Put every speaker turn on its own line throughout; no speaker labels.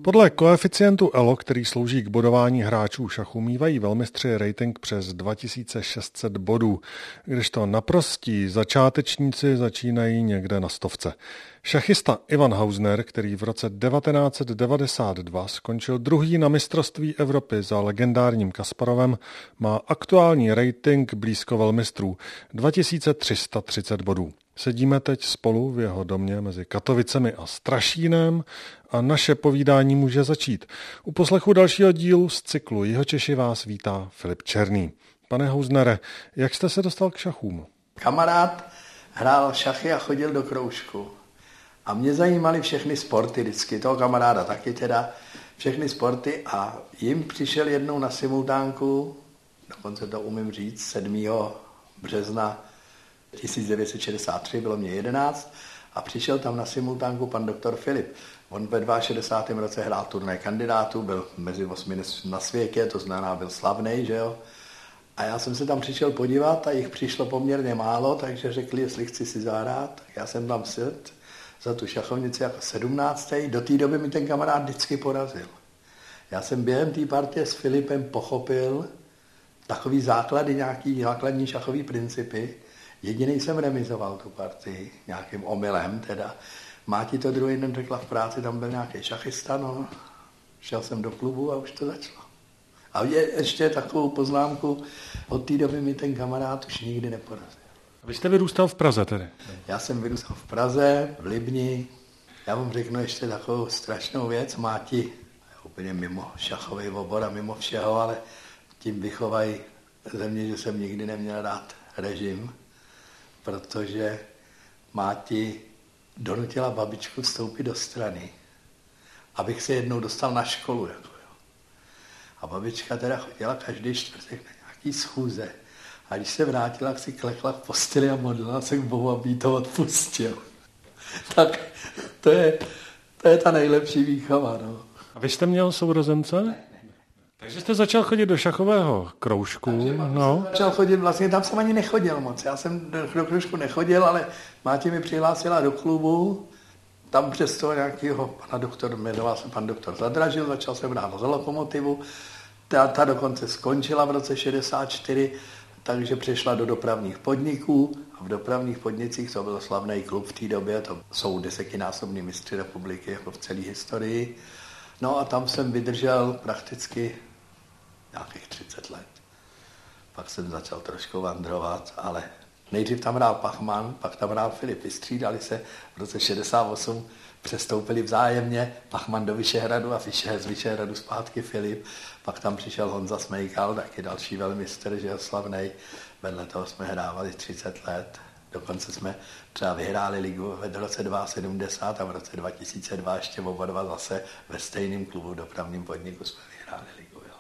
Podle koeficientu ELO, který slouží k bodování hráčů šachu, mívají velmistři rating přes 2600 bodů, kdežto naprostí začátečníci začínají někde na 100. Šachista Ivan Hausner, který v roce 1992 skončil druhý na mistrovství Evropy za legendárním Kasparovem, má aktuální rating blízko velmistrů 2330 bodů. Sedíme teď spolu v jeho domě mezi Katovicemi a Strašínem a naše povídání může začít. U poslechu dalšího dílu z cyklu Jihočeši vás vítá Filip Černý. Pane Hausnere, jak jste se dostal k šachům?
Kamarád hrál šachy a chodil do kroužku. A mě zajímaly všechny sporty vždycky, toho kamaráda taky teda, všechny sporty a jim přišel jednou na simultánku, dokonce to umím říct, 7. března 1963, bylo mě 11, a přišel tam na simultánku pan doktor Filip. On ve 62. roce hrál turnaj kandidátů, byl mezi 8 na světě, to znamená byl slavnej, že jo. A já jsem se tam přišel podívat a jich přišlo poměrně málo, takže řekli, jestli chci si zahrát, tak já jsem tam sedl za tu šachovnici jako 17. Do té doby mi ten kamarád vždycky porazil. Já jsem během té partie s Filipem pochopil takový základy, nějaký základní šachový principy. Jediný jsem remizoval tu partii, nějakým omylem teda. Máti to druhý den řekla v práci, tam byl nějaký šachista, no. Šel jsem do klubu a už to začalo. A ještě takovou poznámku, od té doby mi ten kamarád už nikdy neporazil.
Vy jste vyrůstal v Praze tedy?
Já jsem vyrůstal v Praze, v Libni. Já vám řeknu ještě takovou strašnou věc. Máti, úplně mimo šachový obor a mimo všeho, ale tím vychovají ze mě, že jsem nikdy neměl rád režim, protože Máti donutila babičku vstoupit do strany, abych se jednou dostal na školu. Jako jo. A babička teda chodila každý čtvrtek na nějaký schůze. A když se vrátila, tak si klekla v posteli a modlila se k Bohu, aby jí to odpustil. Tak to je ta nejlepší výchova. No.
A vy jste měl sourozence? Ne. Takže jste začal chodit do šachového kroužku. No.
Začal chodit, vlastně tam jsem ani nechodil moc. Já jsem do kroužku nechodil, ale Máti mi přihlásila do klubu. Tam přes toho nějakého pana doktor, jmenoval se pan doktor Zadražil, začal jsem hrát za Lokomotivu. Ta dokonce skončila v roce 64, takže přešla do dopravních podniků a v dopravních podnicích to byl slavný klub v té době, to jsou 10násobní mistři republiky jako v celé historii. No a tam jsem vydržel prakticky nějakých 30 let. Pak jsem začal trošku vandrovat, ale nejdřív tam hrál Pachman, pak tam hrál Filip, vystřídali se, v roce 68 přestoupili vzájemně, Pachman do Vyšehradu a z Vyšehradu zpátky Filip, pak tam přišel Honza Smejkal, taky další velmistr, že je slavnej, vedle toho jsme hrávali 30 let, dokonce jsme třeba vyhráli ligu v roce 1972 a v roce 2002 ještě oba dva zase ve stejném klubu v dopravním podniku jsme vyhráli ligu. Jo.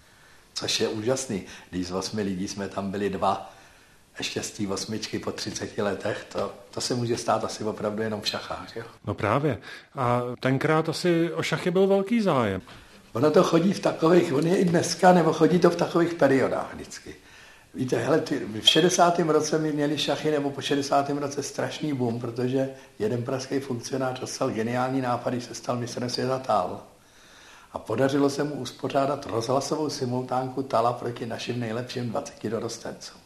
Což je úžasný, když z 8 lidí jsme tam byli 2, ještě z té 8 po 30 letech, to se může stát asi opravdu jenom v šachách. Jo?
No právě. A tenkrát asi o šachy byl velký zájem.
Ono to chodí v takových, on je i dneska, nebo chodí to v takových periodách vždycky. Víte, hele, v 60. roce my měli šachy, nebo po 60. roce strašný boom, protože jeden pražský funkcionář dostal geniální nápad, když se stal mistrem světa TAL. A podařilo se mu uspořádat rozhlasovou simultánku TALa proti našim nejlepším 20 dorostencům.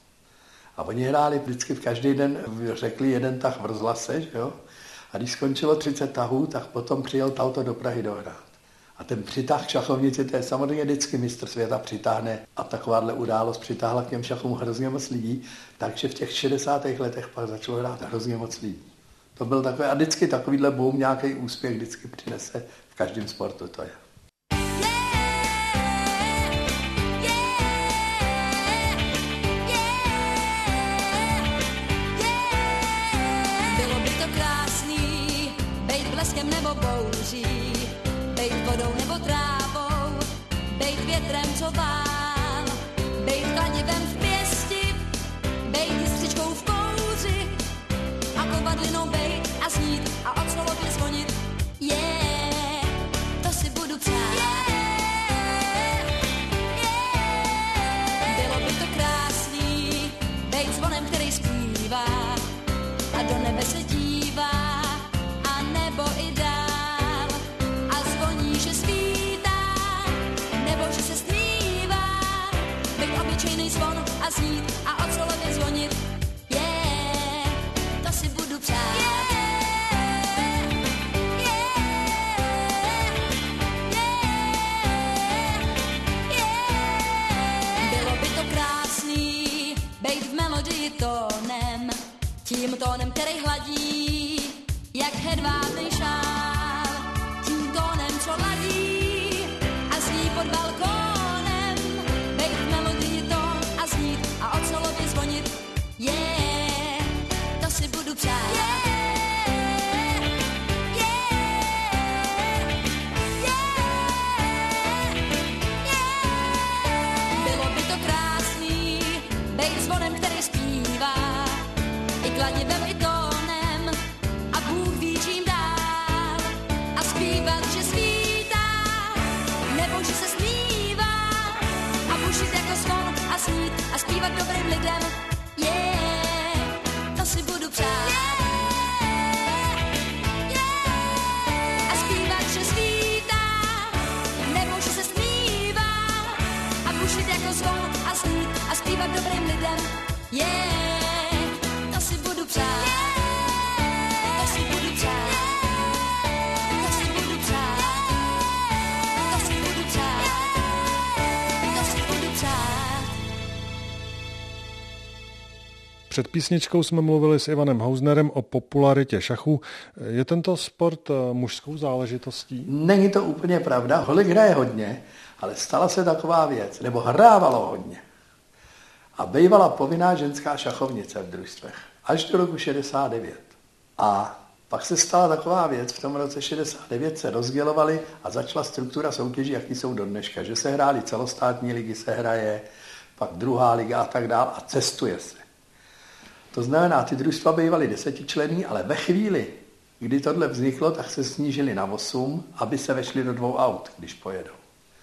A oni hráli vždycky v každý den, řekli jeden tah v rozhlase, že jo? A když skončilo 30 tahů, tak potom přijel Tauto do Prahy dohrát. A ten přitah k šachovnici, to je samozřejmě vždycky mistr světa přitáhne a takováhle událost přitáhla k těm šachům hrozně moc lidí, takže v těch 60. letech pak začalo hrát hrozně moc lidí. To byl takový, a vždycky takovýhle boom, nějaký úspěch vždycky přinese v každém sportu, to je.
Nebo bouří, bejt vodou nebo trávou, bejt větrem, co vál, bejt kladivem v pěsti, bejt jistřičkou v kouři a kovadlinou bejt a snít a od slolově zvonit. To si budu přát. Bylo by to krásný, bejt zvonem, který zpívá a do nebe se dívá. Nebo i dál a zvoní, že svý a znít a o celově zvonit. To si budu přát. Bylo by to krásný, bejt v melodii tónem, tím tónem, který hladí, jak hedvábný šál, tím tónem, co ladí a zní pod balkónem, bejt v melodii tón a znít a o celově zvonit. To si budu přát. Bylo by to krásný, bejt zvonem, který zpívá, i kladivem, i tónem, a Bůh ví čím dál. A zpívat, že svítá, nebo že se smívá, a bušit jako zvon a snít a zpívat dobrým lidem. To si budu přát. A zpívat, že svítá, nebo že se smívá, a bušit jako zvon a snít a zpívat dobrým lidem. To si budu přát. To si budu přát. To si budu přát. To si budu přát. To si budu přát.
Před písničkou jsme mluvili s Ivanem Hausnerem o popularitě šachu. Je tento sport mužskou záležitostí?
Není to úplně pravda. Holek hraje hodně, ale stala se taková věc, nebo hrávalo hodně. A bývala povinná ženská šachovnice v družstvech. Až do roku 69. A pak se stala taková věc, v tom roce 69 se rozdělovali a začala struktura soutěží, jaký jsou do dneška. Že se hrály celostátní ligy, se hraje, pak druhá liga a tak dál a cestuje se. To znamená, ty družstva bývaly 10členný, ale ve chvíli, kdy tohle vzniklo, tak se snížili na 8, aby se vešli do 2 aut, když pojedou.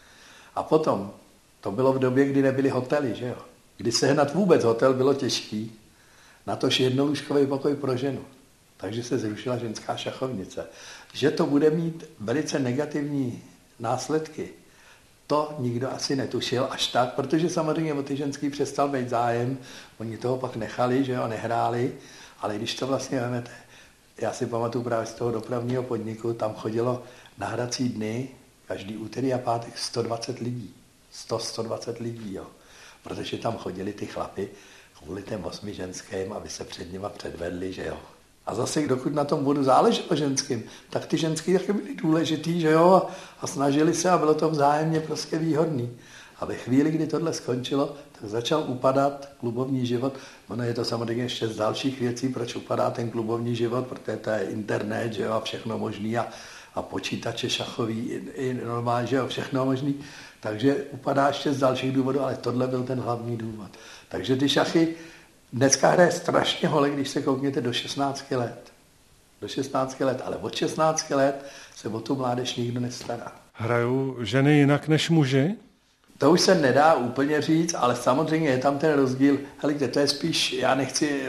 A potom, to bylo v době, kdy nebyly hotely, že jo? Kdy sehnat vůbec hotel bylo těžký, natož jednolůžkový pokoj pro ženu. Takže se zrušila ženská šachovnice. Že to bude mít velice negativní následky, to nikdo asi netušil až tak, protože samozřejmě o ty ženský přestal být zájem, oni toho pak nechali, že jo, nehráli, ale když to vlastně vemete, já si pamatuju právě z toho dopravního podniku, tam chodilo na hrací dny, každý úterý a pátek 120 lidí, 100-120 lidí, jo, protože tam chodili ty chlapy kvůli těm 8 ženským, aby se před nima předvedli, že jo. A zase, dokud na tom budu záležet o ženským, tak ty ženský taky byly důležitý, že jo, a snažili se a bylo to vzájemně prostě výhodný. A ve chvíli, kdy tohle skončilo, tak začal upadat klubovní život. Ono je to samozřejmě ještě z dalších věcí, proč upadá ten klubovní život, protože to je internet, že jo, a všechno možný a počítače šachový, i normálně, že jo, všechno možný. Takže upadá ještě z dalších důvodů, ale tohle byl ten hlavní důvod. Takže ty šachy dneska hraje strašně holek, když se koukněte do 16 let. Do 16 let, ale od 16 let se o tu mládež nikdo nestará.
Hrajou ženy jinak než muži?
To už se nedá úplně říct, ale samozřejmě je tam ten rozdíl. Helejte, to je spíš, já nechci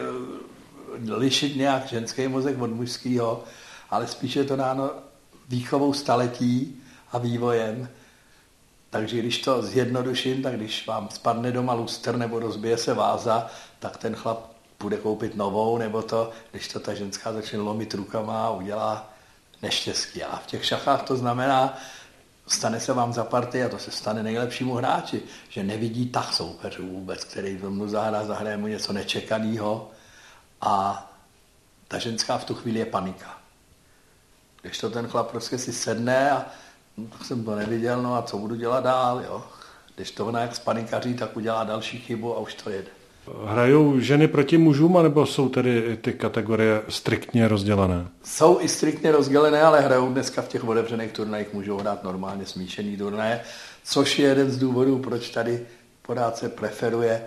lišit nějak ženský mozek od mužského, ale spíš je to dáno výchovou staletí a vývojem. Takže když to zjednoduším, tak když vám spadne doma lustr nebo rozbije se váza, tak ten chlap půjde koupit novou, nebo to, když to ta ženská začne lomit rukama a udělá neštěstí. A v těch šachách to znamená, stane se vám za partii, a to se stane nejlepšímu hráči, že nevidí tah soupeřů vůbec, který mu zahraje mu něco nečekaného a ta ženská v tu chvíli je panika. Když to ten chlap prostě si sedne a tak jsem to neviděl, no a co budu dělat dál, jo. Když to ona jak spanikaří, tak udělá další chybu a už to jede.
Hrajou ženy proti mužům, anebo jsou tedy ty kategorie striktně rozdělené?
Jsou i striktně rozdělené, ale hrajou dneska v těch otevřených turnajích, můžou hrát normálně smíšený turnaje, což je jeden z důvodů, proč tady pořád se preferuje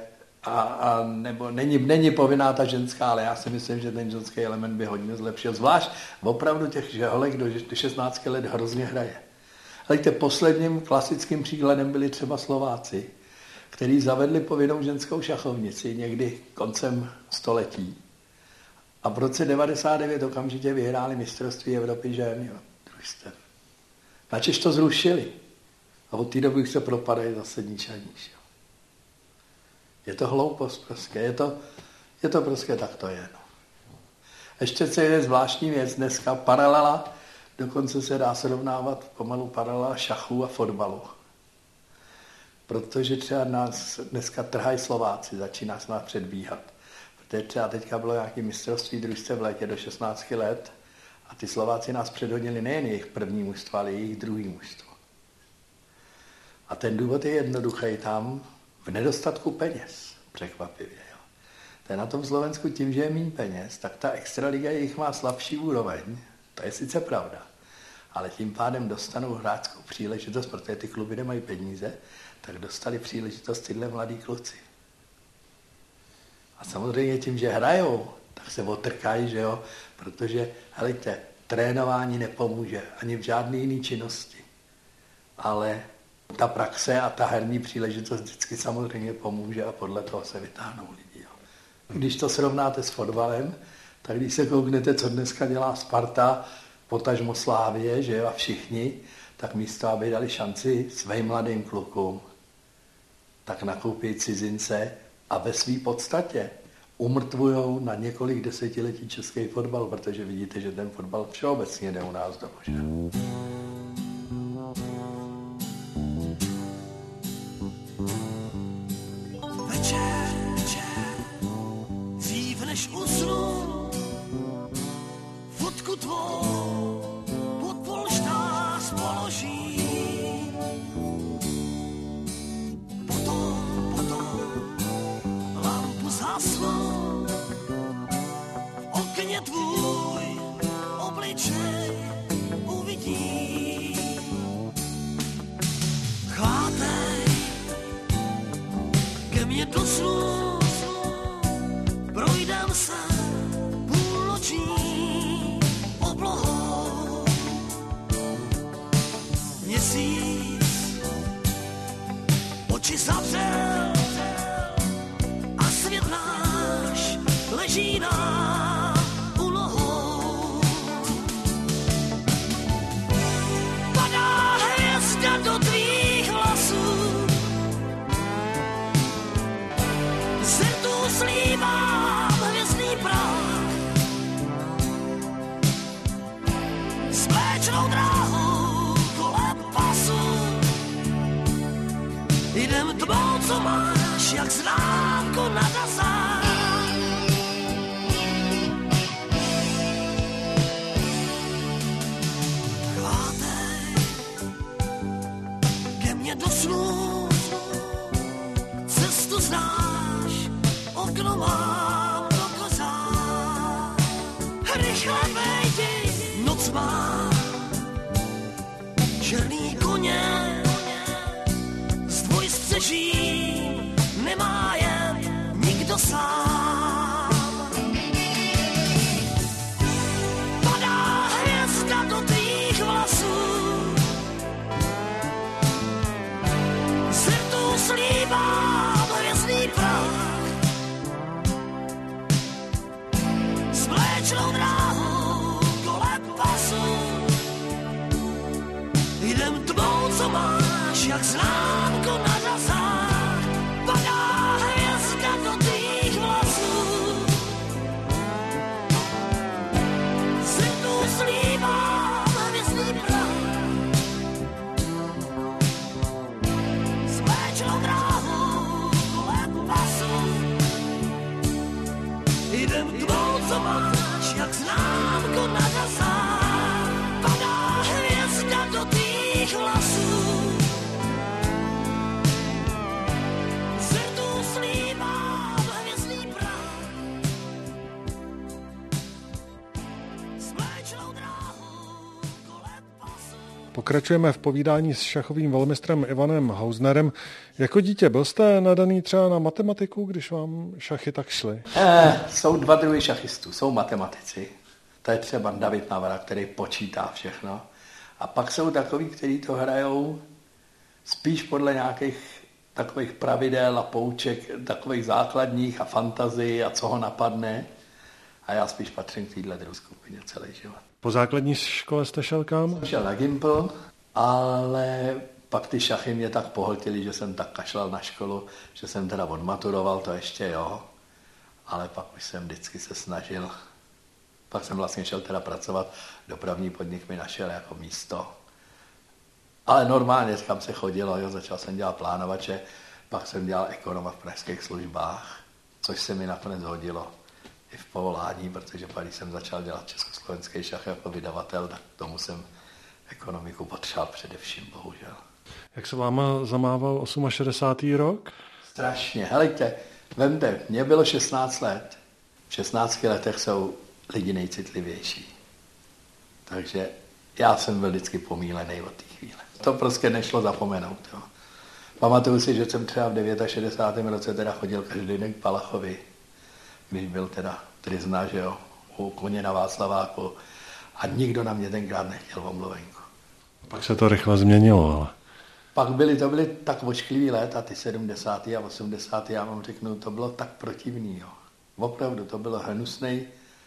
a nebo není povinná ta ženská, ale já si myslím, že ten ženský element by hodně zlepšil. Zvlášť opravdu těch holek do 16 let hrozně hraje. Ale posledním klasickým příkladem byli třeba Slováci, kteří zavedli povinnou ženskou šachovnici někdy koncem století. A v roce 99 okamžitě vyhráli mistrovství Evropy žen, jo, družstev. Načež to zrušili. A od té doby už se propadají zase níž a níž. Jo. Je to hloupost prostě, je to prostě tak to je. No. Ještě co je zvláštní věc, dneska paralela, dokonce se dá srovnávat pomalu paralela šachu a fotbalu. Protože třeba nás dneska trhají Slováci, začíná se nás předbíhat. Protože třeba teďka bylo nějaké mistrovství družstev v létě do 16 let a ty Slováci nás předhodili nejen jejich první mužstvo, ale jejich druhý mužstvo. A ten důvod je jednoduchý tam v nedostatku peněz, překvapivě. Jo. To je na tom Slovensku tím, že je méně peněz, tak ta extraliga jejich má slabší úroveň, to je sice pravda, ale tím pádem dostanou hráčskou příležitost, protože ty kluby nemají peníze, tak dostali příležitost tyhle mladí kluci. A samozřejmě tím, že hrajou, tak se otrkají, že jo, protože, helejte, trénování nepomůže ani v žádné jiné činnosti, ale ta praxe a ta herní příležitost vždycky samozřejmě pomůže a podle toho se vytáhnou lidi. Jo. Když to srovnáte s fotbalem, tak když se kouknete, co dneska dělá Sparta, potažmo Slávie, že jo, a všichni, tak místo, aby dali šanci svým mladým klukům, tak nakoupí cizince a ve své podstatě umrtvujou na několik desetiletí český fotbal, protože vidíte, že ten fotbal všeobecně jde u nás dolů. Že?
Dřív než usnu, fotku tvou pod polštář položím. Potom lampu zhasnu, v okně tvůj obličej uvidím. Chvátej ke mně do snu, projdem se půlnoční oblohou. Měsíc oči zavřel a svět náš leží nám u nohou. Padá hvězda do tvých vlasů, zrtu slívám hvězdný prach. S mléčnou dráhou kolem pasu jdem tmou, co máš, jak známko na dazách. Chvátej ke mně do snu, cestu znáš, okno mám do kozák. Rychle vejdi, noc má černý koně, z dvojstřeží nemá jen nikdo sám. Padá hvězda do tvých vlasů, zrtu slívám hvězdný prach. S mléčnou dráhou kolem pasu jdem tmou, co máš, jak známko na dazách. Padá hvězda do tvých vlasů, zrtu slívám hvězdný prach. S mléčnou dráhou kolem pasu jdem tmou, co máš, jak známko na dazách. Padá hvězda do tvých vlasů, zrtu slívám hvězdný prach. S mléčnou dráhou kolem pasu.
Pokračujeme v povídání s šachovým velmistrem Ivanem Hausnerem. Jako dítě byl jste nadaný třeba na matematiku, když vám šachy tak šly?
Jsou dva druhy šachistů, jsou matematici. To je třeba David Navara, který počítá všechno. A pak jsou takoví, kteří to hrajou spíš podle nějakých takových pravidel a pouček, takových základních a fantazii a co ho napadne. A já spíš patřím k téhle druhé skupině celý život.
Po základní škole jste šel kam?
Jsem šel na Gimpl, ale Pak ty šachy mě tak pohltily, že jsem tak kašlal na školu, že jsem teda odmaturoval, to ještě jo, ale pak už jsem vždycky se snažil. Pak jsem vlastně šel teda pracovat, dopravní podnik mi našel jako místo. Ale normálně kam se chodilo, jo, začal jsem dělat plánovače, pak jsem dělal ekonoma v pražských službách, což se mi nakonec hodilo i v povolání, protože pak, když jsem začal dělat československý šach jako vydavatel, tak tomu jsem ekonomiku potřeboval především, bohužel.
Jak se váma zamával 68. rok?
Strašně. Helejte, vemte, mně bylo 16 let. V 16 letech jsou lidi nejcitlivější. Takže já jsem byl vždycky pomílený od té chvíle. To prostě nešlo zapomenout. Jo. Pamatuju si, že jsem třeba v 69. roce teda chodil každý den k Palachovi, když byl teda tryzna, že jo, u koně na Václaváku a nikdo na mě tenkrát nechtěl omluvenku.
Pak se to rychle změnilo, ale...
Pak to byly tak ošklivý léta, ty 70. a 80. Já vám řeknu, to bylo tak protivný. Jo. Opravdu, to byl hnusný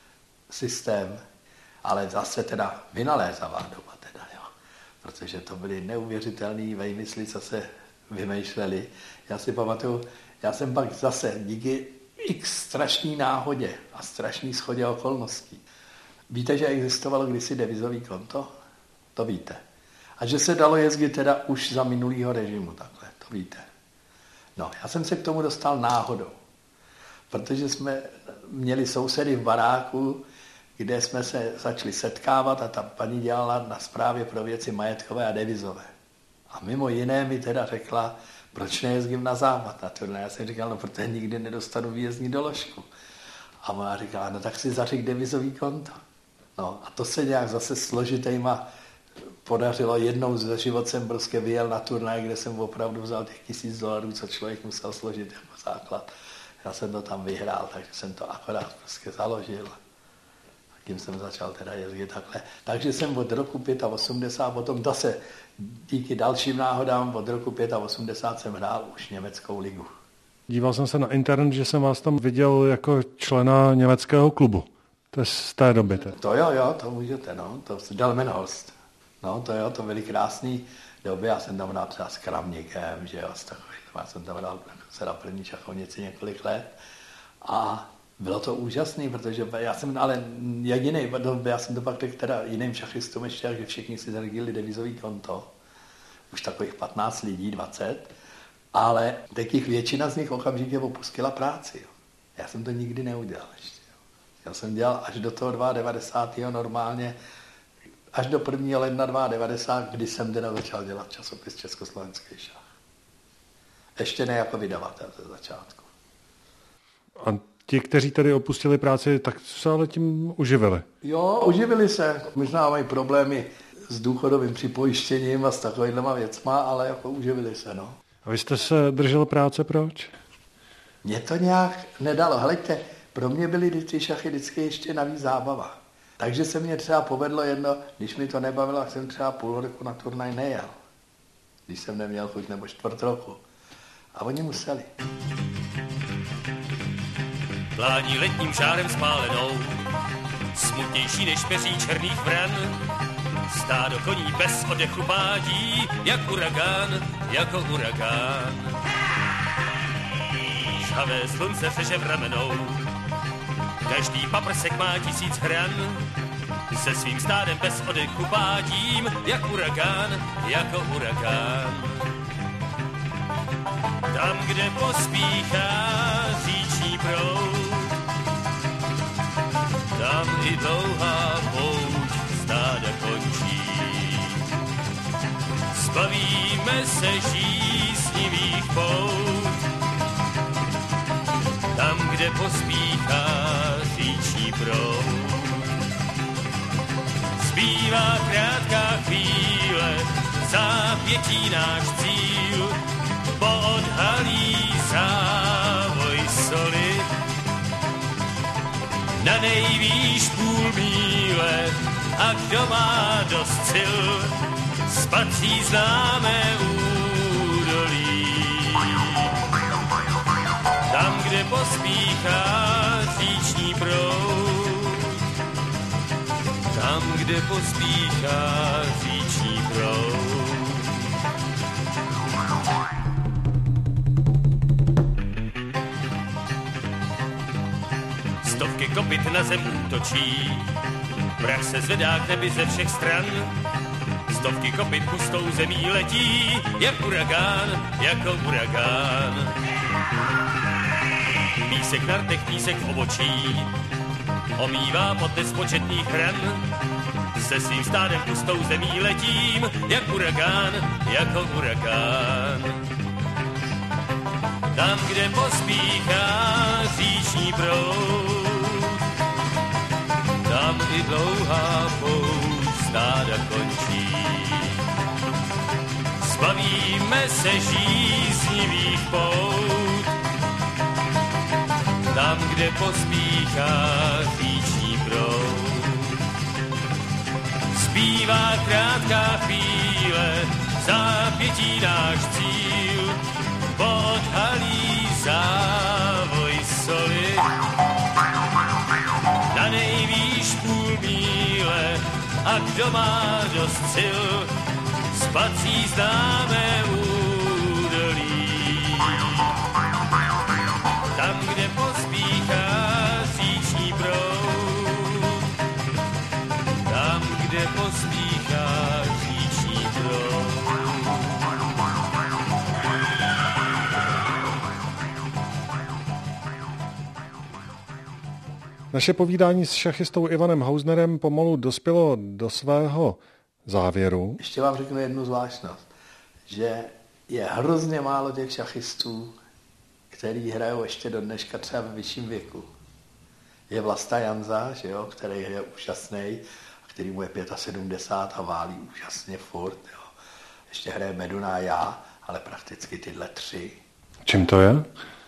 systém, ale zase teda vynalézavá doba teda, jo. Protože to byly neuvěřitelné vejmysly, co se vymýšleli. Já si pamatuju, já jsem pak zase díky x strašný náhodě a strašný shodě okolností. Víte, že existovalo kdysi devizový konto? To víte. A že se dalo jezdit teda už za minulýho režimu, takhle, to víte. No, já jsem se k tomu dostal náhodou, protože jsme měli sousedy v baráku, kde jsme se začali setkávat a ta paní dělala na správě pro věci majetkové a devizové. A mimo jiné mi teda řekla, proč nejezdím na západ na turné. Já jsem říkal, no protože nikdy nedostanu výjezdní doložku. A ona říkala, no tak si zařiď devizový konto. No a to se nějak zase složitejma podařilo. Jednou za život jsem prostě vyjel na turnaj, kde jsem opravdu vzal těch $1000, co člověk musel složit jako základ. Já jsem to tam vyhrál, takže jsem to akorát prostě založil. A tím jsem začal teda jezdit takhle. Takže jsem od roku 85, potom zase díky dalším náhodám od roku 85 jsem hrál už německou ligu.
Díval jsem se na internet, že jsem vás tam viděl jako člena německého klubu. To je z té doby.
To jo, to můžete, no. To je Delmenhorst. No, to jo, to byly krásný doby. Já jsem tam hrál třeba s Kramníkem, že jo, s takovým. Já jsem tam hrál se na první šachovnici několik let. A bylo to úžasný, protože já jsem ale jedinej, já jsem to pak řekl teda jiným šachistům ještě, že všichni si zařídili devizový konto. Už takových 15 lidí, 20. Ale takých většina z nich okamžitě opustila práci. Jo. Já jsem to nikdy neudělal ještě. Jo. Já jsem dělal až do toho 92. normálně, až do 1. ledna 92, kdy jsem teda začal dělat časopis Československý šach. Ještě ne jako vydavatel ze začátku.
A ti, kteří tady opustili práci, tak se ale tím uživili?
Jo, uživili se. Možná mají problémy s důchodovým připojištěním a s takovýhlema věcma, ale jako uživili se, no.
A vy jste se držel práce, proč?
Mně to nějak nedalo. Helejte, pro mě byly ty šachy vždycky ještě navíc zábava. Takže se mě třeba povedlo jedno, když mi to nebavilo, tak jsem třeba půl roku na turnaj nejel. Když jsem neměl chuť, nebo čtvrt roku. A oni museli.
Plání letním žárem spálenou, smutnější než peří černých vran. Stádo koní bez oddechu pádí, jak jako uragán. Žhavé slunce řeže v ramenou, každý paprsek má 1000 hran. Se svým stádem bez oddechu pádím, jako uragán. Tam, kde pospíchá říční proud, tam i dlouhá pouť stáda končí. Zbavíme se žíznivých pout, tam, kde pospíchá říční proud. Zbývá krátká chvíle, zápětí náš cíl, poodhalí závoj soli. Na nejvýš půl míle a kdo má dost sil, spatří známé údolí. Tam, kde pospíchá říční proud, tam, kde pospíchá říční proud. Stovky kopyt na zem útočí, prach se zvedá k nebi ze všech stran. Stovky kopyt pustou zemí letí, jak uragán, jako uragán. Písek na rtech, písek v obočí, omývá pod nespočetných ran. Se svým stádem pustou zemí letím, jak uragán, jako uragán. Tam, kde pospíchá říční proud, tam i dlouhá pouť stáda končí. Zbavíme se žíznivých pout, tam, kde pospíchá říční proud. Zbývá krátká chvíle, zápětí náš cíl, podhalí závoj soli. Na nejvýš půl míle a kdo má dost sil, spací známé údolí. Tam, kde pospíchá říční proud, tam, kde pospíchá říční proud.
Naše povídání s šachistou Ivanem Hausnerem pomalu dospělo do svého závěru.
Ještě vám řeknu jednu zvláštnost, že je hrozně málo těch šachistů, který hrajou ještě do dneška třeba ve vyšším věku. Je Vlasta Janza, že jo, který je úžasný, který mu je 75 a válí úžasně furt. Jo. Ještě hraje Meduna a já, ale prakticky tyhle tři.
Čím to je?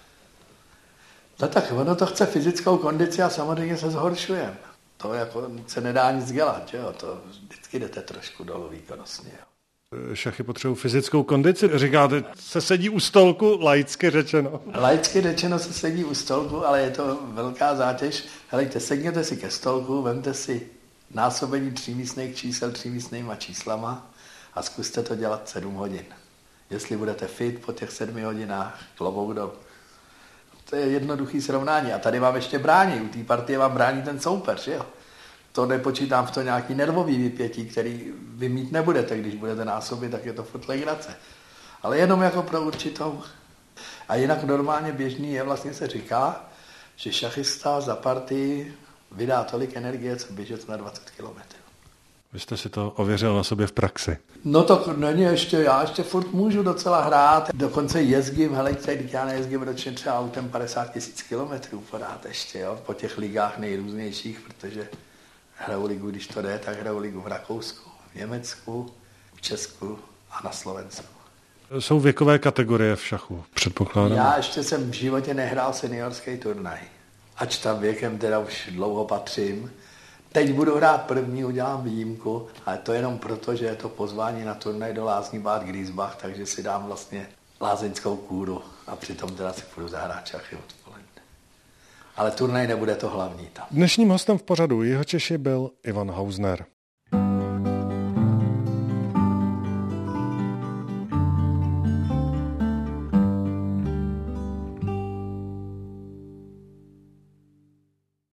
No tak ono to chce fyzickou kondici a samozřejmě se zhoršujeme. To jako se nedá nic dělat, že jo, to vždycky jdete trošku dolů výkonnostně.
Šachy potřebují fyzickou kondici. Říkáte, se sedí u stolku, laicky řečeno.
Laicky řečeno se sedí u stolku, ale je to velká zátěž. Helejte, sedněte si ke stolku, vemte si násobení třímístných čísel třímístnýma číslama a zkuste to dělat 7 hodin. Jestli budete fit po těch 7 hodinách, klobouk dolů. To je jednoduchý srovnání. A tady vám ještě brání. U té partie vám brání ten soupeř, že jo? To nepočítám v to nějaký nervový vypětí, který vy mít nebudete. Když budete násobit, tak je to furt legrace. Ale jenom jako pro určitou. A jinak normálně běžný je, vlastně se říká, že šachista za partii vydá tolik energie, co běžec na 20 kilometrů.
Vy jste si to ověřil na sobě v praxi.
No to není ještě, já ještě furt můžu docela hrát, dokonce jezdím, helejte, já nejezdím ročně třeba autem 50 000 kilometrů pořád ještě, jo, po těch ligách nejrůznějších, protože hraju ligu, když to jde, tak hraju ligu v Rakousku, v Německu, v Česku a na Slovensku.
Jsou věkové kategorie v šachu, předpokládám?
Já ještě jsem v životě nehrál seniorský turnaj, ač tam věkem teda už dlouho patřím. Teď budu hrát první, udělám výjimku, ale to jenom proto, že je to pozvání na turnaj do Lázní Bad Griesbach, takže si dám vlastně lázeňskou kůru a přitom teda si půjdu zahrát šachy odpoledne. Ale turnaj nebude to hlavní tam.
Dnešním hostem v pořadu Jihočeši byl Ivan Hausner.